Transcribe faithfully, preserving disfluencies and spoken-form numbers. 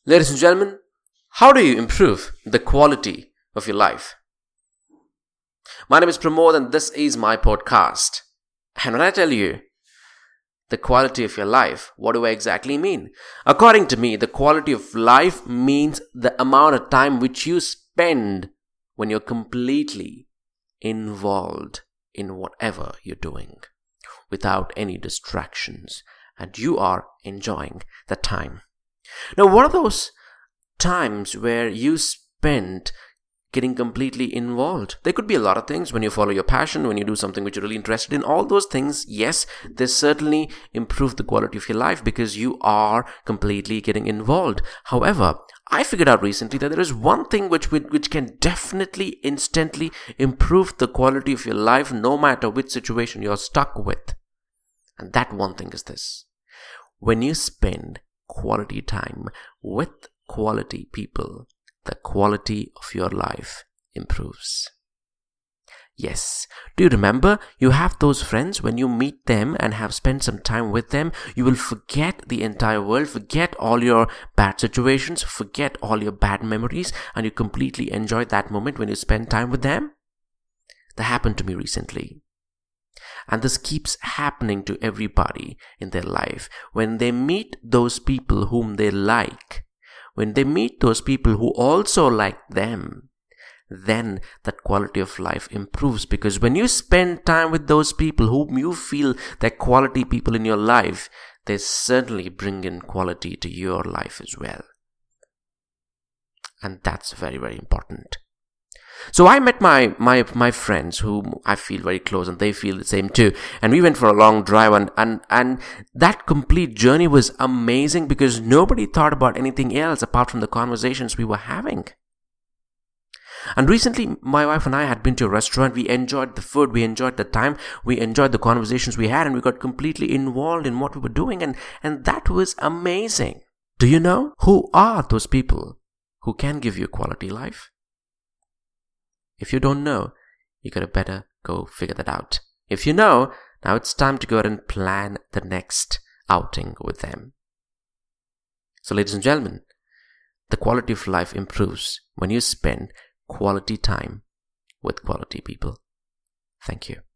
Ladies and gentlemen, how do you improve the quality of your life? My name is Pramod and this is my podcast. And when I tell you the quality of your life, what do I exactly mean? According to me, the quality of life means the amount of time which you spend when you're completely involved in whatever you're doing without any distractions and you are enjoying the time. Now, what are those times where you spend getting completely involved? There could be a lot of things. When you follow your passion, when you do something which you're really interested in, all those things, yes, they certainly improve the quality of your life because you are completely getting involved. However, I figured out recently that there is one thing which which can definitely instantly improve the quality of your life no matter which situation you're stuck with. And that one thing is this. When you spend quality time with quality people, the quality of your life improves. Yes, do you remember you have those friends? When you meet them and have spent some time with them, you will forget the entire world, forget all your bad situations, forget all your bad memories, and you completely enjoy that moment when you spend time with them. That happened to me recently. And this keeps happening to everybody in their life. When they meet those people whom they like, when they meet those people who also like them, then that quality of life improves. Because when you spend time with those people whom you feel they're quality people in your life, they certainly bring in quality to your life as well. And that's very, very important. So I met my, my, my friends whom I feel very close and they feel the same too. And we went for a long drive and, and, and that complete journey was amazing because nobody thought about anything else apart from the conversations we were having. And recently my wife and I had been to a restaurant. We enjoyed the food. We enjoyed the time. We enjoyed the conversations we had and we got completely involved in what we were doing. And, and that was amazing. Do you know who are those people who can give you a quality life? If you don't know, you gotta better go figure that out. If you know, now it's time to go ahead and plan the next outing with them. So ladies and gentlemen, the quality of life improves when you spend quality time with quality people. Thank you.